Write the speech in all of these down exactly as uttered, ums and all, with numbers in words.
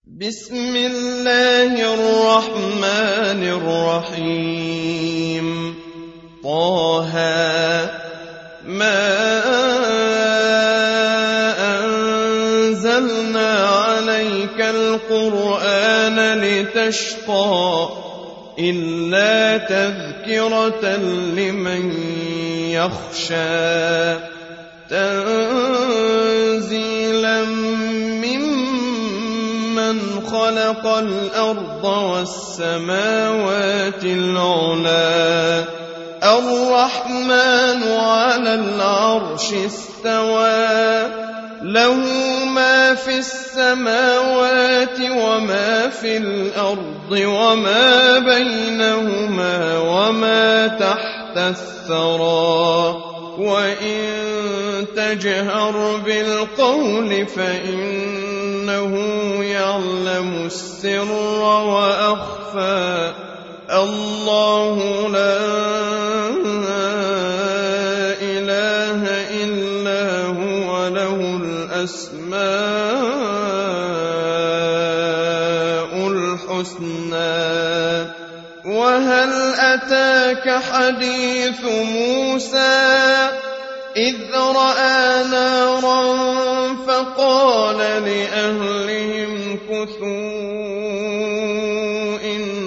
بسم الله الرحمن الرحيم طه ما أنزلنا عليك القرآن لتشقى إلا تذكرة لمن يخشى تنزيلا ممن خلق الأرض والسماوات العلى الرحمن على العرش استوى له ما في السماوات وما في الأرض وما بينهما وما تحت الثرى وإن تجهر بالقول فإنه يعلم السر وأخفى الله لا إله إلا هو له الأسماء الحسنى وهل أتاك حديث موسى إذ رأى نارا فقال لأهلهم كثوا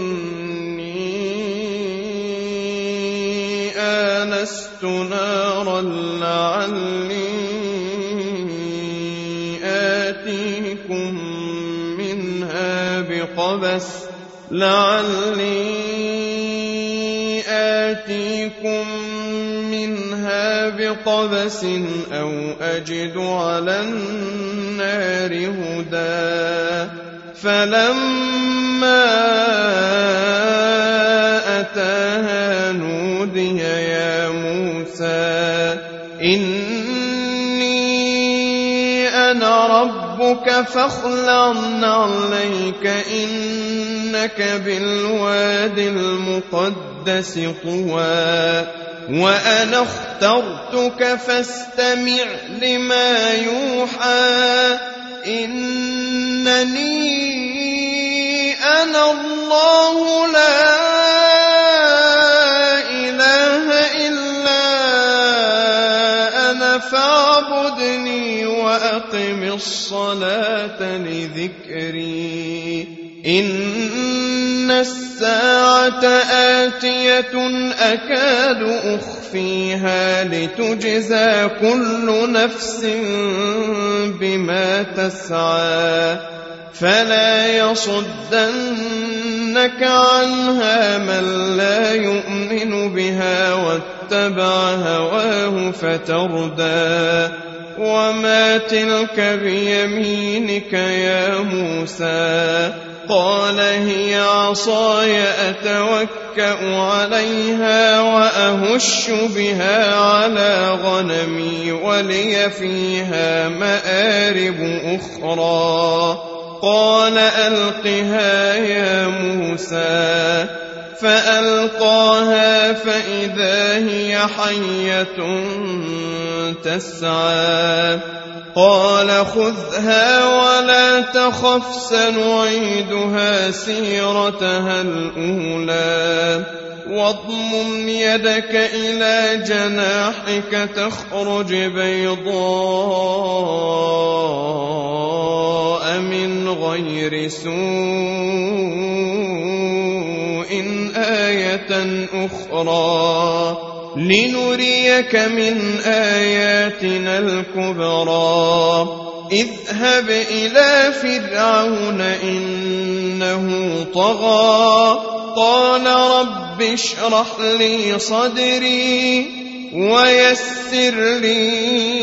إني آنست نارا لعلي آتيكم منها بقبس لعلي آتيكم منها بقبس أو أجد على النار هدى فلما أتاها نودي يا موسى إني أنا ربك فاخلع عليك إنك بالواد المقدس طوى وأنا اخترتك فاستمع لما يوحى إنني أنا الله لا إله إلا أنا فاعبدني وأقم الصلاة لذكري إن الساعة آتية أكاد أخفيها لتجزى كل نفس بما تسعى فلا يصدنك عنها من لا يؤمن بها واتبع هواه فتردى وما تلك بيمينك يا موسى قال هي عصاي أتوكأ عليها وأهش بها على غنمي ولي فيها مآرب أخرى قال ألقها يا موسى فألقاها فإذا هي حية تسعى قال خذها ولا تخف سنعيدها سيرتها الأولى واضمم يدك إلى جناحك تخرج بيضاء من غير سوء آية أخرى لنريك من آياتنا الكبرى اذهب إلى فرعون إنه طغى قال رب اشرح لي صدري ويسر لي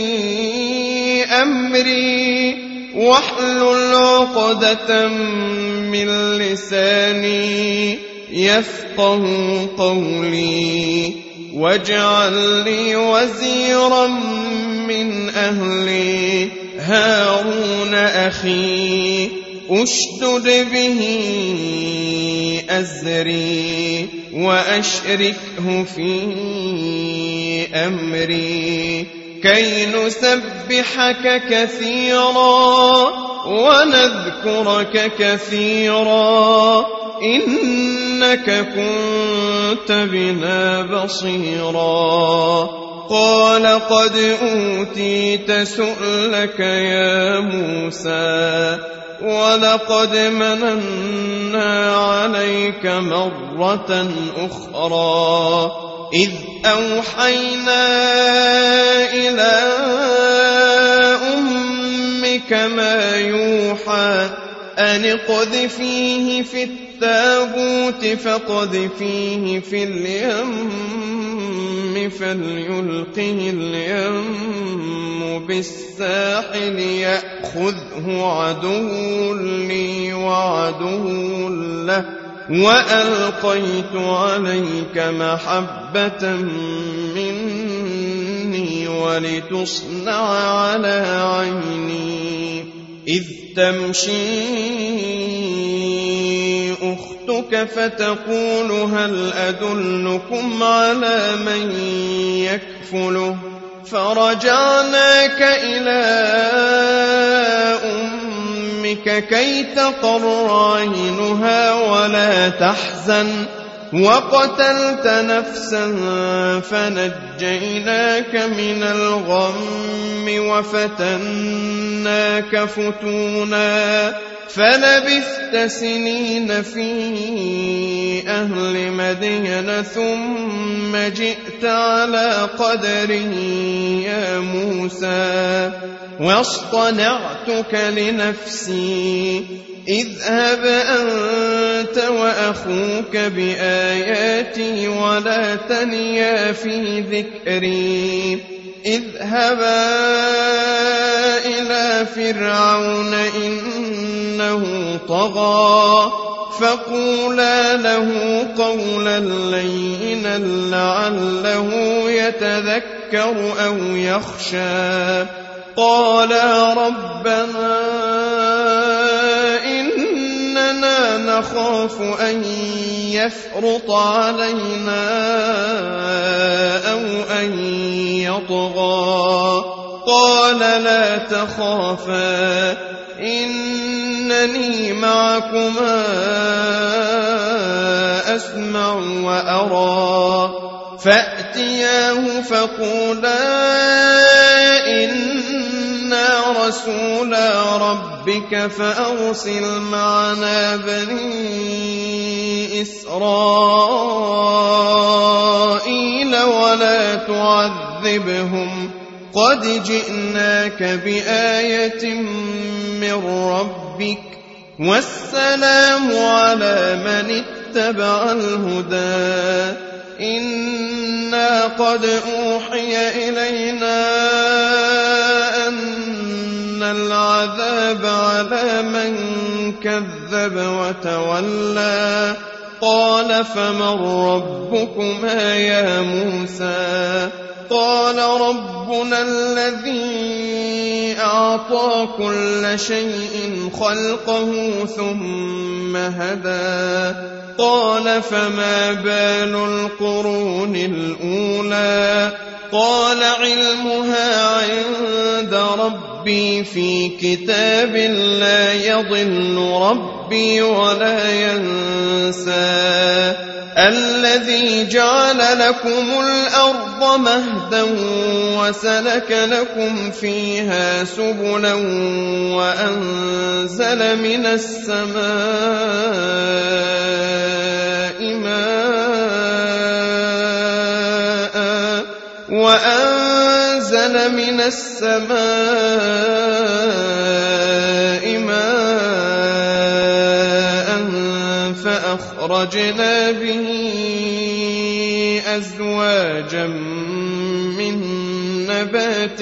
أمري واحلل عقدة من لساني يفقه قولي واجعل لي وزيرا من أهلي هارون أخي أشدد به أزري وأشركه في أمري كي نسبحك كثيرا ونذكرك كثيرا إنك كنت بنا بصيرا قال قد أوتيت سؤلك يا موسى ولقد مننا عليك مرة أخرى إذ أوحينا إلى أمك ما يوحى أن اقذفيه في التابوت فاقذفيه في اليم فليلقه اليم بالساحل يأخذه عدو لي وعدو له وألقيت عليك محبة مني ولتصنع على عيني إذ تمشي أختك فتقول هل أدلكم على من يكفله فرجعناك إلى أمك كي تقر عينها ولا تحزن وقتلت نفسا فنجيناك من الغم وفتناك فتونا فلبثت سنين في أهل مدين ثم جئت على قدر يا موسى واصطنعتك لنفسي اذهب أنت وأخوك بآياتي ولا تنيا في ذكري اذهبا إلى فرعون إنه طغى فقولا له قولا لينا لعله يتذكر أو يخشى قالا ربنا إننا نخاف أن يفرط علينا أو أن يطغى قال لا تخافا إنني معكما أسمع وأرى فأتياه فقولا إنا رسولا ربك فأرسل معنا بني إسرائيل ولا تعذبهم قد جئناك بآية من ربك والسلام على من اتبع الهدى إنا قد أوحي إلينا أن العذاب على من كذب وتولى قال فمن ربكما يا موسى قال ربنا الذي أعطى كل شيء خلقه ثم هدى قال فما بال القرون الأولى قال علمها عند ربي في كتاب لا يضل ربي ولا ينسى الذي جعل لكم الأرض مهدا وسلك لكم فيها سبلا وأنزل من السماء ماء وأنزل من السماء ماء فأخرجنا به أزواجا من نبات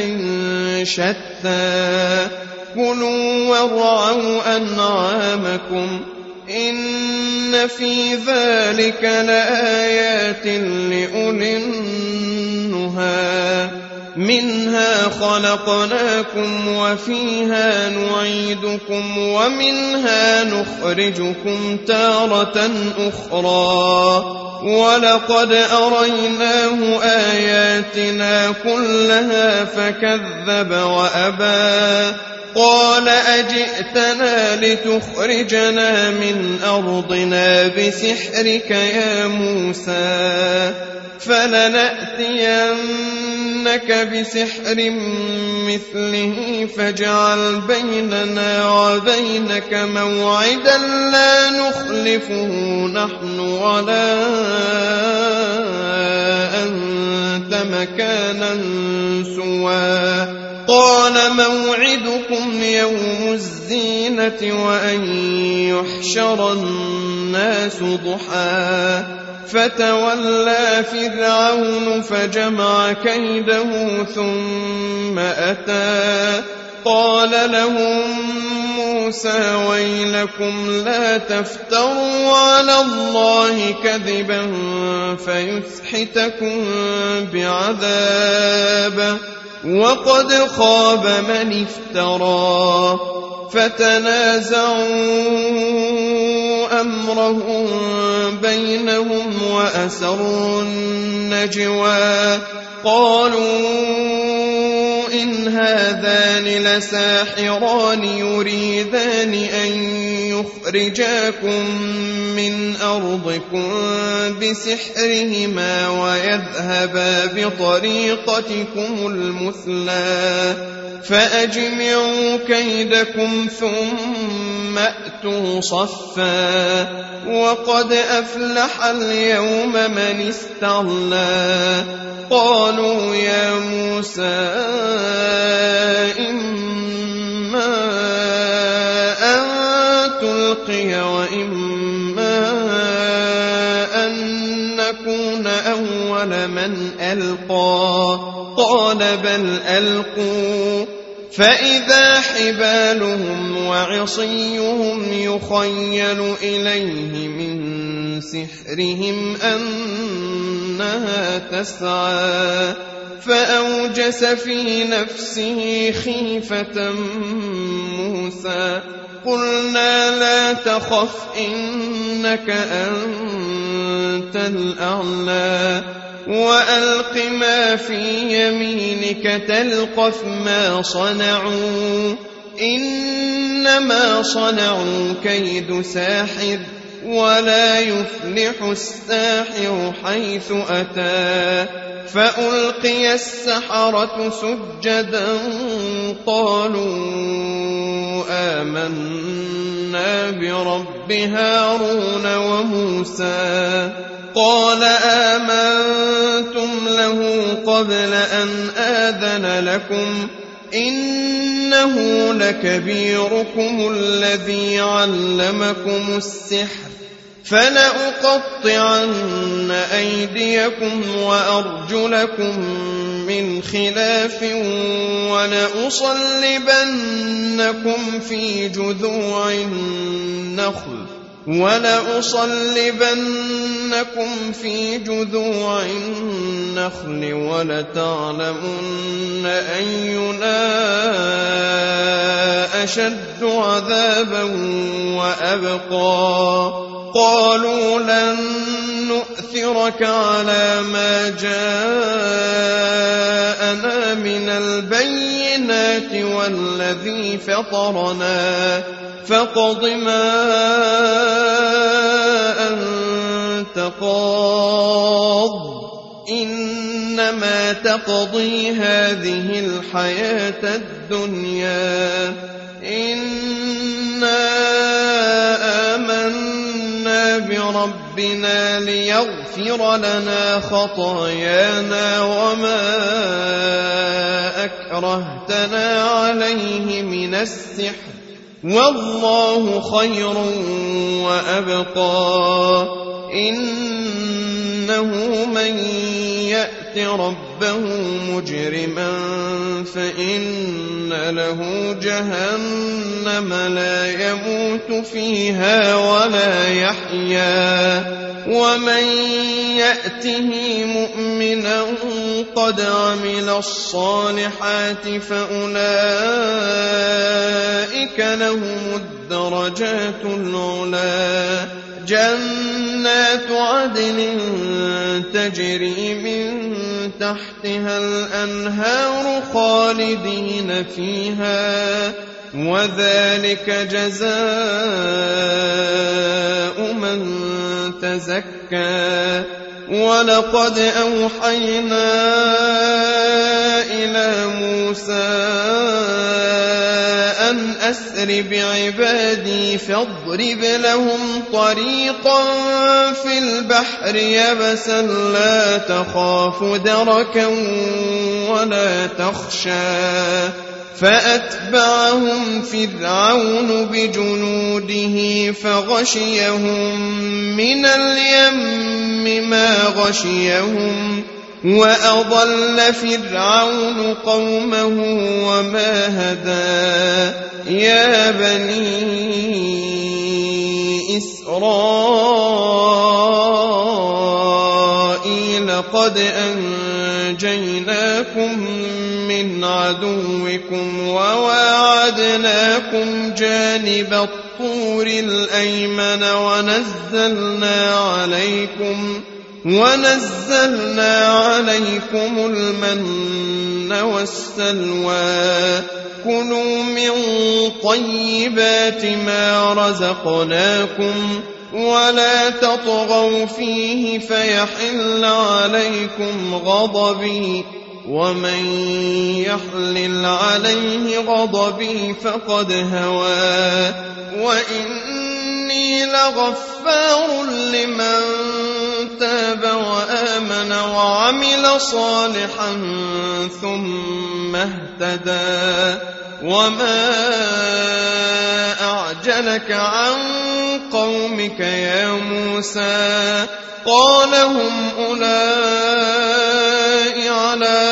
شتى كلوا وارعوا أنعامكم إن في ذلك لآيات لأولي النهى منها خلقناكم وفيها نعيدكم ومنها نخرجكم تارة أخرى ولقد أريناه آياتنا كلها فكذب وأبى قال أجئتنا لتخرجنا من أرضنا بسحرك يا موسى فلنأتينك بسحر مثله فاجعل بيننا وبينك موعدا لا نخلفه نحن ولا أنت مكانا سوى قال موعدكم يوم الزينة وأن يحشر الناس ضحى فتولى فرعون فجمع كيده ثم أتى قال لهم موسى ويلكم لا تفتروا على الله كذبا فيسحتكم بعذاب وقد خاب من افترى فتنازعوا أمرهم بينهم وأسروا النجوى قالوا إن هذان لساحران يريدان أن يخرجاكم من أرضكم بسحرهما ويذهبا بطريقتكم المثلى فأجمعوا كيدكم ثم أتوا صفا وقد أفلح اليوم من استعلى قالوا يا موسى إما أن تلقي وإما أن نكون أول من ألقى قال بل ألقوا فإذا حبالهم وعصيهم يخيل إليه من سحرهم أنها تسعى فأوجس في نفسه خيفة موسى قلنا لا تخف إنك أنت الأعلى وألق ما في يمينك تلقف ما صنعوا إنما صنعوا كيد ساحر ولا يفلح الساحر حيث أتى فألقي السحرة سجدا قالوا آمنا برب هارون وموسى قال آمنتم له قبل أن آذن لكم إنه لكبيركم الذي علمكم السحر فلأقطعن أيديكم وأرجلكم من خلاف ولأصلبنكم في جذوع النخل ولأصلبنكم في جذوع النخل ولتعلمن أينا أشد عذابا وأبقى قالوا لن نؤثرك على ما جاءنا من البينات والذي فطرنا فاقض ما أنت قاض إنما تقضي هذه الحياة الدنيا إنا آمنا بربنا ليغفر لنا خطايانا وما أكرهتنا عليه من السحر والله خير وأبقى إنه من يأت ربه مجرما فإن له جهنم لا يموت فيها ولا يحيا ومن يأته مؤمنا قد عمل الصالحات فأولئك لهم الدرجات العلى جنات عدن تجري من تحتها الأنهار خالدين فيها وذلك جزاء من تزكى ولقد أوحينا إلى موسى أن أسر بعبادي فاضرب لهم طريقا في البحر يبسا لا تخاف دركا ولا تخشى فأتبعهم فرعون بجنوده فغشيهم من اليم ما غشيهم وأضل فرعون قومه وما هدى يا بني إسرائيل قد أنجيناكم من عدوكم وواعدناكم جانب الطور الأيمن ونزلنا عليكم ونزلنا عليكم المن والسلوى كلوا من طيبات ما رزقناكم ولا تطغوا فيه فيحل عليكم غضبي ومن يحلل عليه غضبي فقد هوى وإني لغفار لمن تاب وآمن وعمل صالحا ثم اهتدى وما أعجلك عن قومك يا موسى قال هم أولئك على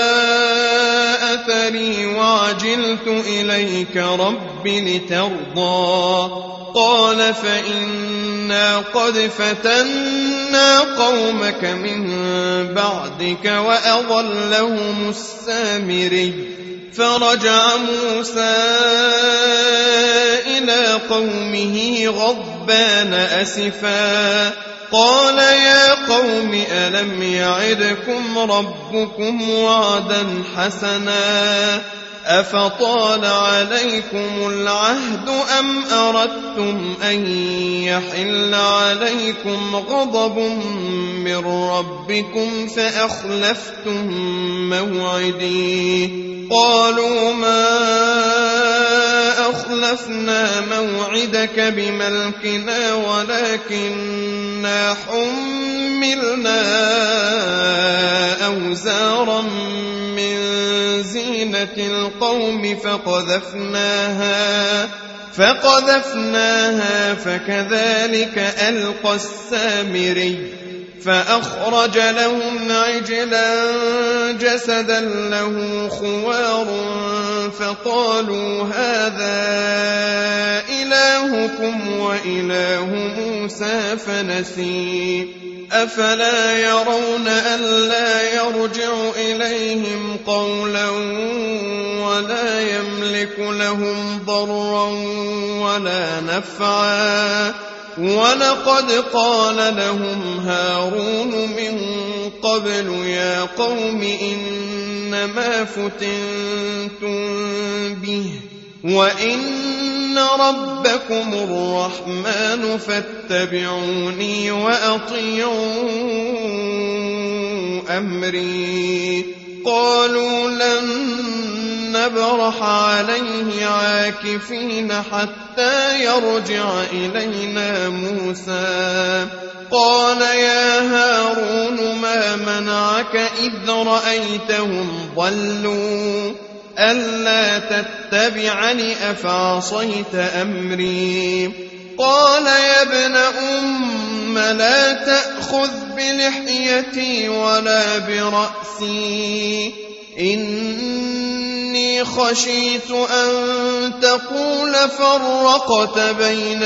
أثري وعجلت إليك رب لترضى قال فإنا قد فتنا قومك من بعدك وأضلهم السامري فرجع موسى إلى قومه غضبان أسفا قال يا قوم ألم يعدكم ربكم وعدا حسنا أفطال عليكم العهد أم أردتم أن يحل عليكم غضب من ربكم فأخلفتم موعدي قالوا ما أخلفنا موعدك بملكنا ولكننا حملنا أوزارا من زينة القوم فقذفناها فقذفناها فكذلك ألقى السامري فأخرج لهم عجلا جسدا له خوار فقالوا هذا إلهكم وإله موسى فنسي أفلا يرون ألا يرجع إليهم قولا ولا يملك لهم ضرا ولا نفعا ولقد قال لهم هارون من قبل يا قوم إنما فتنتم به وإن ربكم الرحمن فاتبعوني وأطيعوا أمري قالوا لن نبرح عليه عاكفين حتى يرجع إلينا موسى قال يا هارون ما منعك إذ رأيتهم ضلوا ألا تتبعني أفعصيت أمري قال يا ابن أم لا تأخذ بلحيتي ولا برأسي إني خشيت أن تقول فرقت بين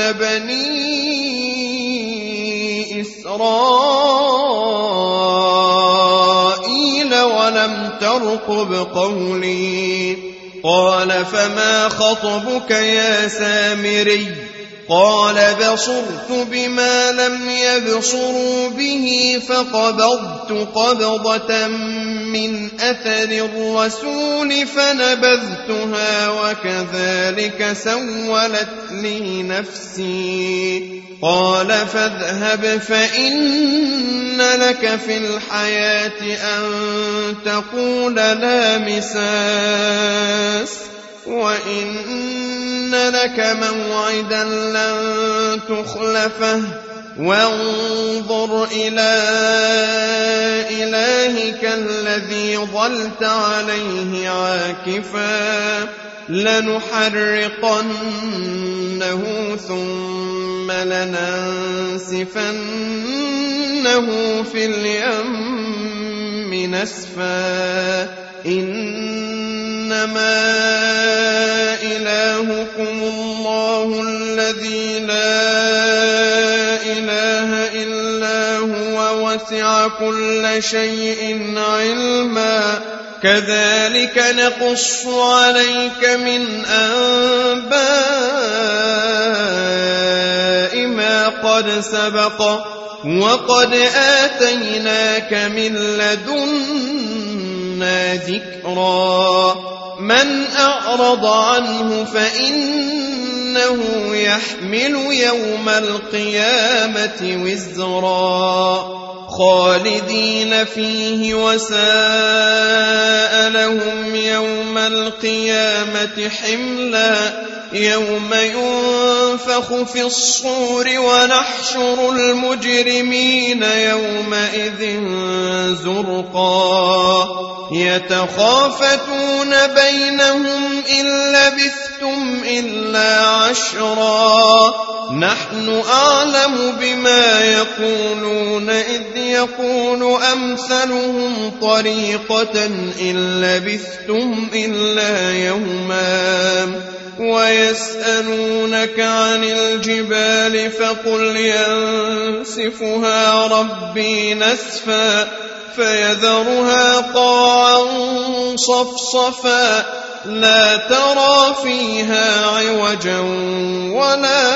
بني إسرائيل ولم ترقب قولي قال فما خطبك يا سامري قال بصرت بما لم يبصروا به فقبضت قبضة من أثر الرسول فنبذتها وكذلك سولت لي نفسي. قال فاذهب فإن لك في الحياة أن تقول لا مساس وإن لك موعدا لن تخلفه وانظر إلى إلهك الذي ظلت عليه عاكفا لنحرقنه ثم لننسفنه في اليم نسفا إنما إلهكم الله الذي لا إله إلا هو وسع كل شيء علما كذلك نقص عليك من أنباء ما قد سبق وقد آتيناك من لدنا ذكرا من أعرض عنه فإنه يحمل يوم القيامة وزرا خالدين فيه وساء لهم يوم القيامة حملا يوم ينفخ في الصور ونحشر المجرمين يومئذ زرقا يتخافتون بينهم إن لبثتم إلا عشرا نحن أعلم بما يقولون إذ يقول أمثلهم طريقة إن لبثتم إلا يوما ويسألونك عن الجبال فقل ينسفها ربي نسفا فيذرها قاعا صفصفا لا ترى فيها عوجا ولا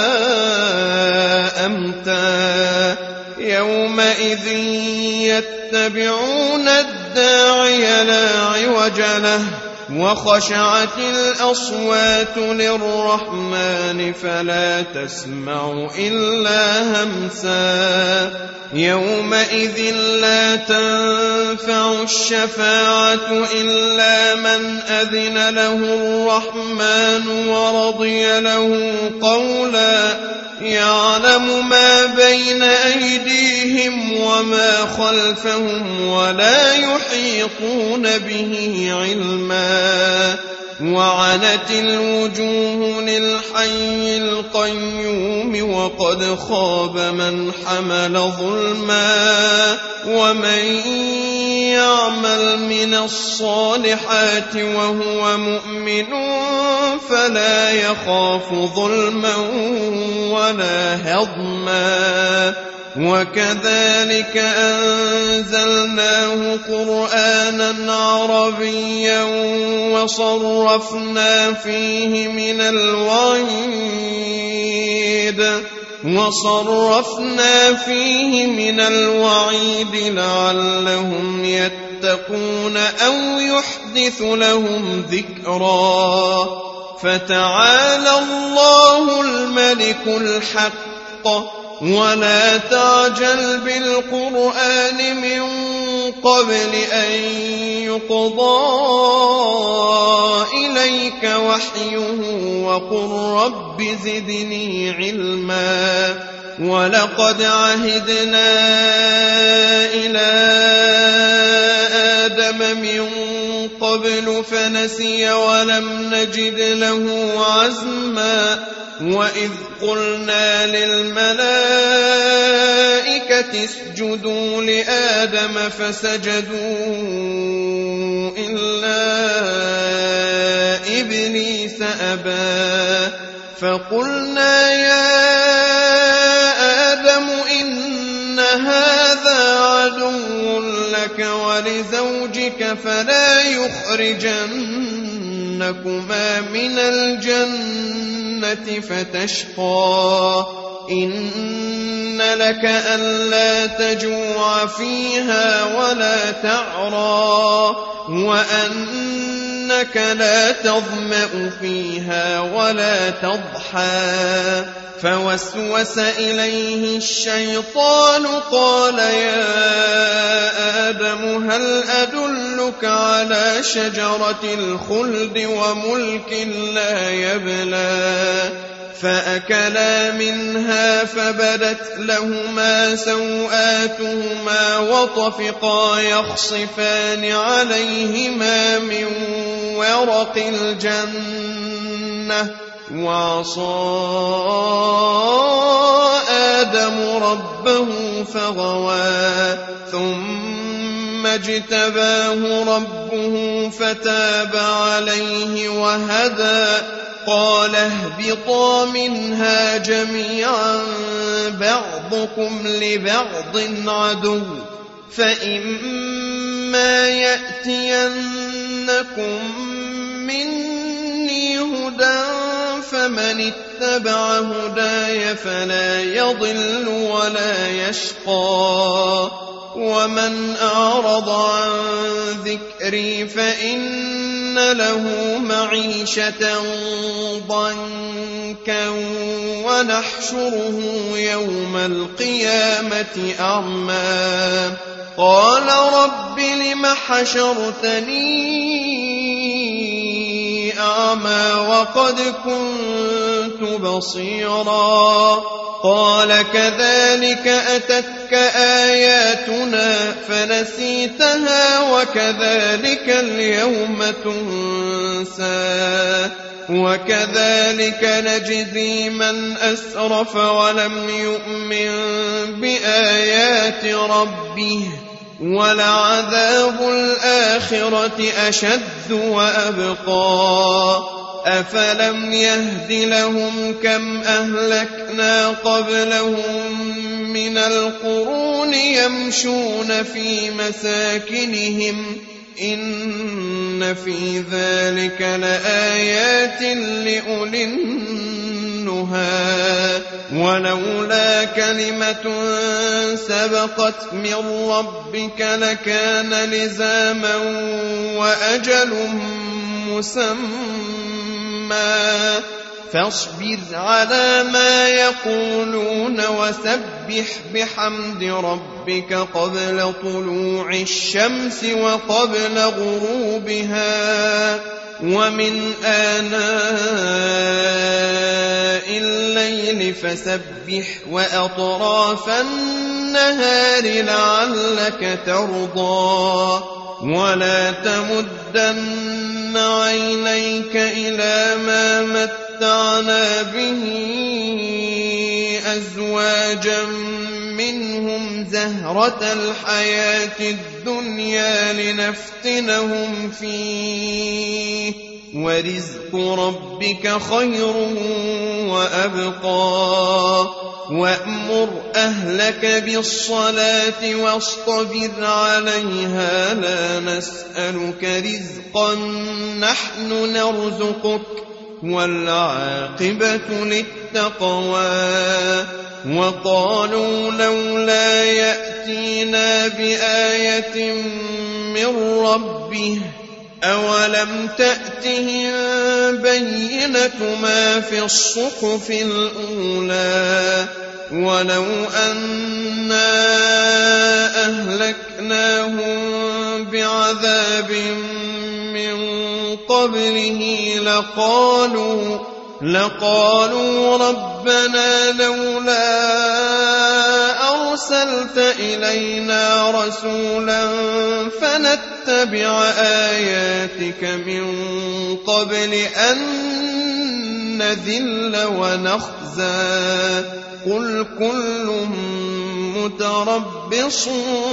أمتا يومئذ يتبعون الداعي لا عوج له وخشعت الأصوات للرحمن فلا تسمع إلا همسا يومئذ لا تنفع الشفاعة إلا من أذن له الرحمن ورضي له قولا يعلم ما بين أيديهم وما خلفهم ولا يحيطون به علما وعنت الوجوه للحي القيوم وقد خاب من حمل ظلما ومن يعمل من الصالحات وهو مؤمن فلا يخاف ظلما ولا هضما وكذلك أنزلناه قرآنا عربيا وصرفنا فيه من الوعيد وصرفنا فيه من الوعيد لعلهم يتقون أو يحدث لهم ذكرا فتعالى الله الملك الحق ولا تعجل بالقرآن من قبل أن يقضى إليك وحيه وقل رب زدني علما ولقد عهدنا إلى آدم من قبل فنسي ولم نجد له عزما وإذ قلنا للملائكة اسجدوا لآدم فسجدوا إلا إبليس أبى فقلنا يا آدم إن هذا عدو لك ولزوجك فلا يخرجنكما من الجنة فتشقى إن لك ألا تجوع فيها ولا تعرى وأنك لا تظمأ فيها ولا تضحى فوسوس إليه الشيطان قال يا آدم هل أدلك على شجرة الخلد وملك لا يبلى فأكلا منها فبدت لهما سوآتهما وطفقا يخصفان عليهما من ورق الجنة وعصى آدم ربه فغوى ثم اجتباه ربه فتاب عليه وهدى قال اهبطا منها جميعا بعضكم لبعض عدو فإما يأتينكم مني هدى فمن اتبع هداي فلا يضل ولا يشقى ومن أعرض عن ذكري فإن له معيشة ضنكا ونحشره يوم القيامة أعمى قال رب لم حشرتني أعمى وقد كنت بصيرا قال كذلك أتتك آياتنا فنسيتها وكذلك اليوم تنسى وكذلك نجزي من أسرف ولم يؤمن بآيات ربه ولعذاب الآخرة أشد وأبقى أفلم يهد لهم كم أهلكنا قبلهم من القرون يمشون في مساكنهم إن في ذلك لآيات لأولي النهى ولولا كلمة سبقت من ربك لكان لزاما وأجل مسمى فاصبر على ما يقولون وسبح بحمد ربك قبل طلوع الشمس وقبل غروبها ومن آناء الليل فسبح وأطراف النهار لعلك ترضى ولا تمدن عينيك إلى ما متعنا به أزواجا منهم زهرة الحياة الدنيا لنفتنهم فيه ورزق ربك خير وأبقى وأمر أهلك بالصلاة واصطبر عليها لا نسألك رزقا نحن نرزقك والعاقبة للتقوى وقالوا لولا يأتينا بآية من ربه أولم تأتهم بينة ما في الصحف الأولى ولو أنا أهلكناهم بعذاب من قبله لقالوا لقالوا ربنا لولا أرسلت إلينا رسولا فنتبع آياتك من قبل أن نذل ونخزى قل كل متربص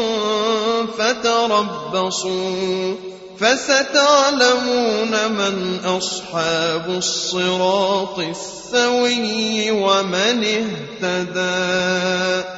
فتربصوا فستعلمون من أصحاب الصراط السوي ومن اهتدى.